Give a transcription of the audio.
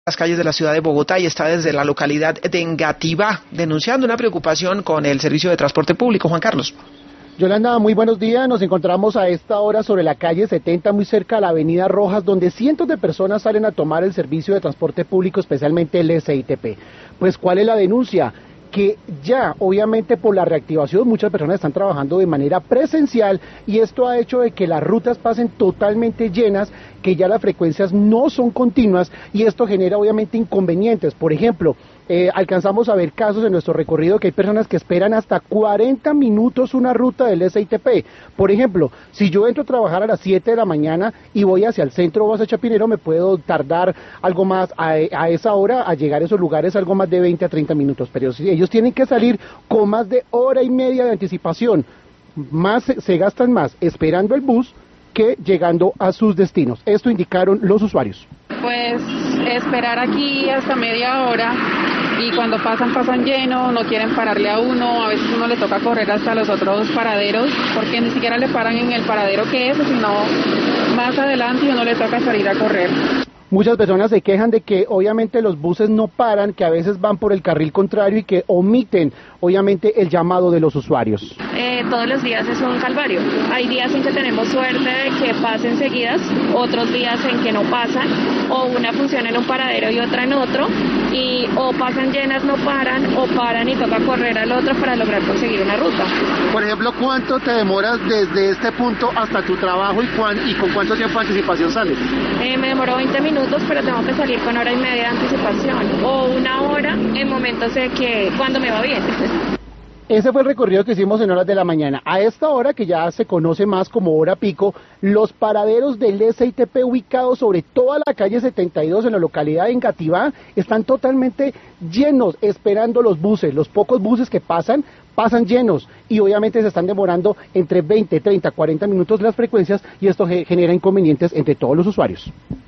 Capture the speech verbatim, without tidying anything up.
Las calles de la ciudad de Bogotá y está desde la localidad de Engativá, denunciando una preocupación con el servicio de transporte público. Juan Carlos. Yolanda, muy buenos días. Nos encontramos a esta hora sobre la calle setenta, muy cerca a la avenida Rojas, donde cientos de personas salen a tomar el servicio de transporte público, especialmente el S I T P. Pues, ¿cuál es la denuncia? Que ya, obviamente, por la reactivación, muchas personas están trabajando de manera presencial y esto ha hecho de que las rutas pasen totalmente llenas, que ya las frecuencias no son continuas y esto genera, obviamente, inconvenientes. Por ejemplo, eh, alcanzamos a ver casos en nuestro recorrido que hay personas que esperan hasta cuarenta minutos una ruta del S I T P. Por ejemplo, si yo entro a trabajar a las siete de la mañana y voy hacia el centro o hacia Chapinero, me puedo tardar algo más a, a esa hora, a llegar a esos lugares, algo más de veinte a treinta minutos. Pero si ellos tienen que salir con más de hora y media de anticipación, más se, se gastan más esperando el bus que llegando a sus destinos. Esto indicaron los usuarios. Pues esperar aquí hasta media hora y cuando pasan, pasan lleno, no quieren pararle a uno, a veces uno le toca correr hasta los otros paraderos porque ni siquiera le paran en el paradero que es, sino más adelante y uno le toca salir a correr. Muchas personas se quejan de que obviamente los buses no paran, que a veces van por el carril contrario y que omiten obviamente el llamado de los usuarios. Eh, todos los días es un calvario. Hay días en que tenemos suerte de que pasen seguidas, otros días en que no pasan, o una funciona en un paradero y otra en otro, y o pasan llenas, no paran, o paran y toca correr al otro para lograr conseguir una ruta. Por ejemplo, ¿cuánto te demoras desde este punto hasta tu trabajo y, cuán, y con cuánto tiempo de anticipación sales? Eh, me demoro veinte minutos, pero tengo que salir con hora y media de anticipación, o una hora en momentos de que cuando me va bien. Ese fue el recorrido que hicimos en horas de la mañana. A esta hora, que ya se conoce más como hora pico, los paraderos del S I T P ubicados sobre toda la calle setenta y dos en la localidad de Engativá están totalmente llenos, esperando los buses. Los pocos buses que pasan, pasan llenos y obviamente se están demorando entre veinte, treinta, cuarenta minutos las frecuencias y esto genera inconvenientes entre todos los usuarios.